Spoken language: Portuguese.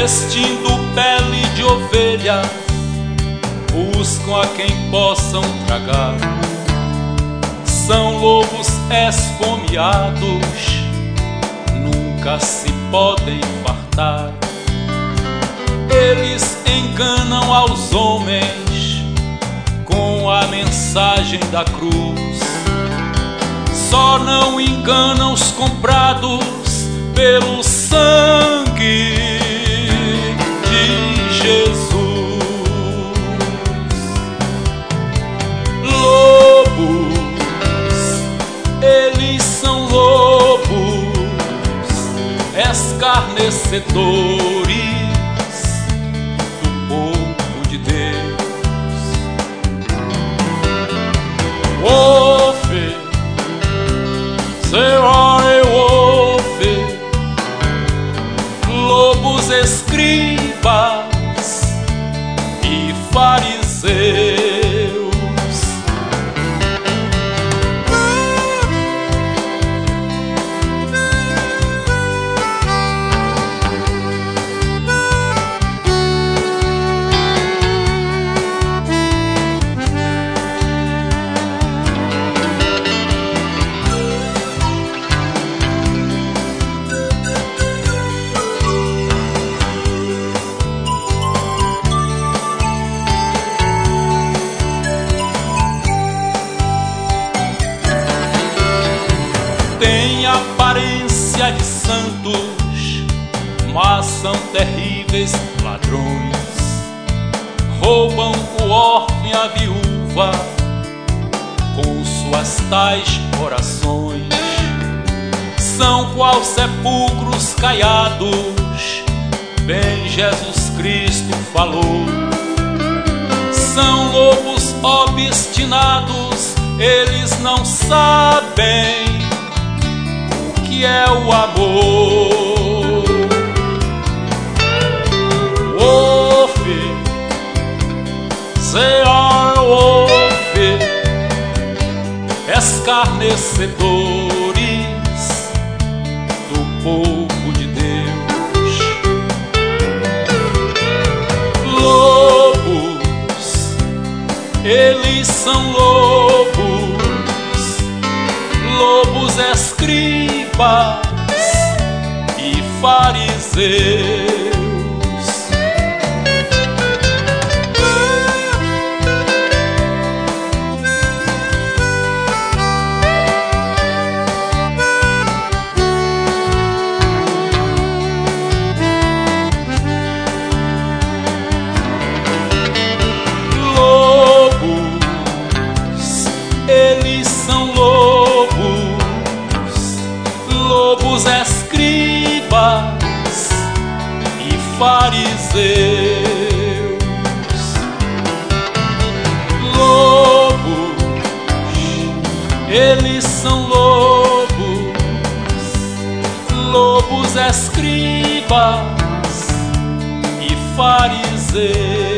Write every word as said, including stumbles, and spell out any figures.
vestindo pele de ovelha, buscam a quem possam tragar. São lobos esfomeados, nunca se podem fartar. Eles enganam aos homens com a mensagem da cruz. Só não enganam os comprados pelo sangue de Jesus. Lobos, eles são lobos, escarnecedores do povo de Deus. Wolf, there are a wolf, lobos escribas e fariseus. Têm aparência de santos, mas são terríveis ladrões. Roubam o órfão e a viúva com suas tais orações. São qual sepulcros caiados, bem Jesus Cristo falou. São lobos obstinados, eles não sabem que é o amor. Wolf, they are wolf, escarnecedores do povo de Deus. Lobos, eles são lobos, lobos escribas e fariseus. Lobos, eles são lobos, lobos escribas e fariseus. Lobos, eles são lobos, lobos escribas e fariseus.